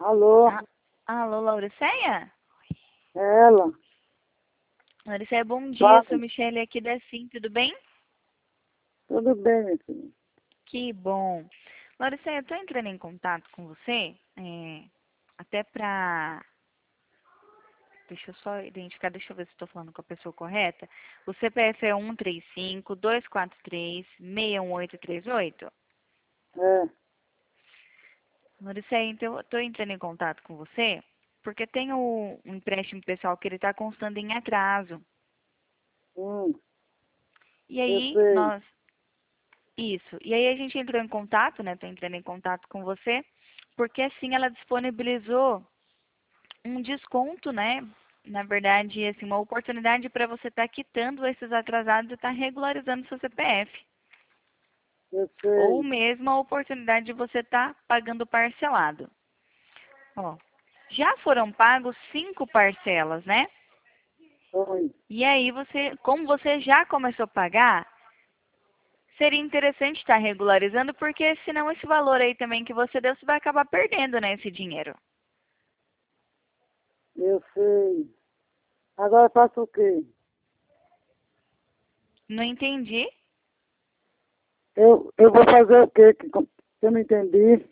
Alô, Ah, alô, Lauriceia? é ela? Lauriceia, bom dia. Fala. Sou Michele aqui da Sim, tudo bem? Tudo bem, meu filho? Que bom. Lauriceia, eu tô entrando em contato com você, até pra... Deixa eu só identificar, deixa eu ver se estou falando com a pessoa correta. O CPF é 135-243-61838. É, Lauriceia, então eu tô entrando em contato com você porque tem um empréstimo pessoal que ele está constando em atraso. hum, E eu aí, sei. nós Isso. E aí a gente entrou em contato, né? Tô entrando em contato com você, porque assim ela disponibilizou um desconto, né? Na verdade, assim, uma oportunidade para você estar quitando esses atrasados e estar regularizando seu CPF. Eu Ou sei. mesmo a oportunidade de você estar pagando parcelado. Ó, já foram pagos 5 parcelas, né? Oi. E aí você, como você já começou a pagar, seria interessante estar regularizando, porque senão esse valor aí também que você deu, você vai acabar perdendo, né, esse dinheiro. Eu sei. Agora eu faço o quê? Não entendi. Eu vou fazer o quê? Eu não entendi.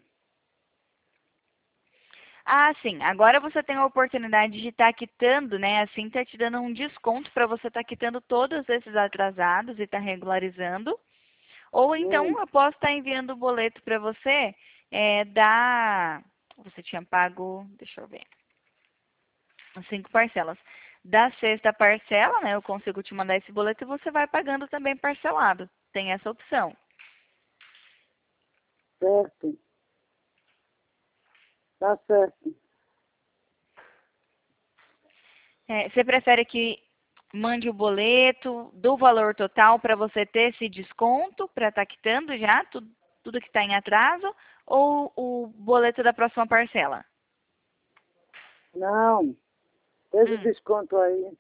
Ah, sim. Agora você tem a oportunidade de estar quitando, né? Assim, tá te dando um desconto para você estar quitando todos esses atrasados e estar regularizando. Ou então Hum, eu posso estar enviando o boleto para você da. Você tinha pago, deixa eu ver, as 5 parcelas. Da sexta parcela, né? Eu consigo te mandar esse boleto e você vai pagando também parcelado. Tem essa opção. certo. Tá certo. Você prefere que mande o boleto do valor total para você ter esse desconto para estar quitando já tudo que está em atraso ou o boleto da próxima parcela? Não, esse Hum. desconto aí.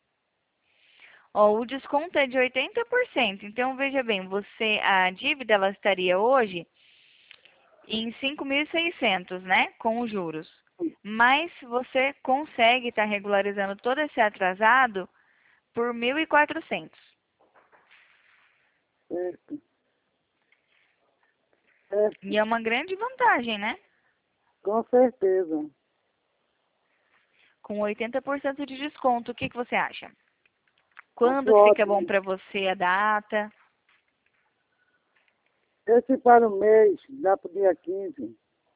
Ó, o desconto é de 80%. Então, veja bem, a dívida ela estaria hoje em 5.600, né, com os juros. Mas você consegue estar regularizando todo esse atrasado por 1.400. Certo. Certo. E é uma grande vantagem, né? Com certeza. Com 80% de desconto. O que que você acha? Acho Quando fica bom ótimo. para você a data? Esse para o mês, dá para o dia 15.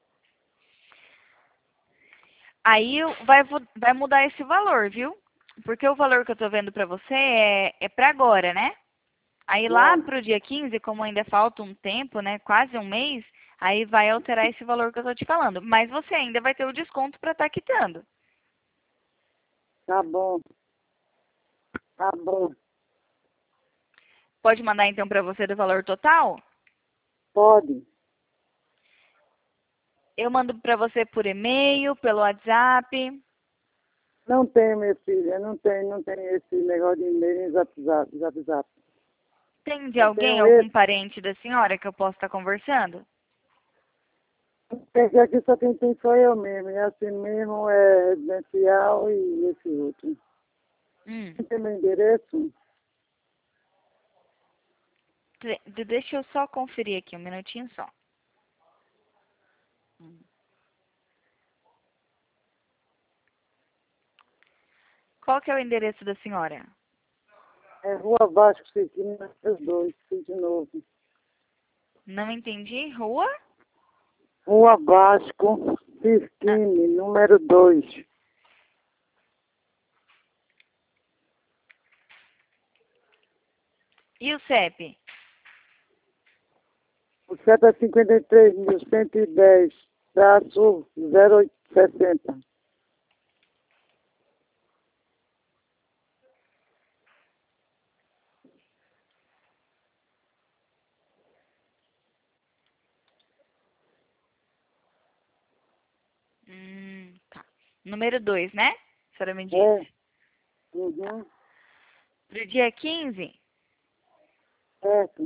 Aí vai mudar esse valor, viu? Porque o valor que eu tô vendo para você é para agora, né? Aí lá Não, pro dia 15, como ainda falta um tempo, né? Quase um mês, aí vai alterar esse valor que eu tô te falando. Mas você ainda vai ter o desconto para estar quitando. tá bom. Tá bom. Pode mandar então para você do valor total? Pode. Eu mando para você por e-mail, pelo WhatsApp. Não tem, minha filha, não tem esse negócio de e-mail em zap. Tem de Eu alguém, tenho algum esse. parente da senhora que eu possa estar conversando? Tem que aqui só quem tem sou eu mesmo, e assim mesmo é residencial e esse outro. Hum. Não tem meu endereço? Deixa eu só conferir aqui, um minutinho só. Qual que é o endereço da senhora? É Rua Vasco Cirquino, número 2, de novo. Não entendi. Rua? Rua Vasco Ah, Cirquini, número 2. e o CEP? O CEP é 53.110, traço 0860. Tá. Número 2, né? A senhora me É, disse. Tá. uhum, Pro dia 15? certo.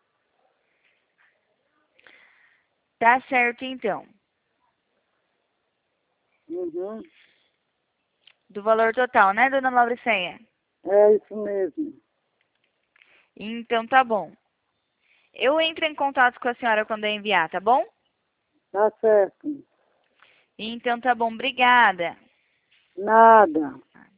Tá certo, então. Uhum. Do valor total, né, dona Lauriceia? É isso mesmo. Então tá bom. Eu entro em contato com a senhora quando eu enviar, tá bom? Tá certo. Então tá bom, obrigada. Nada.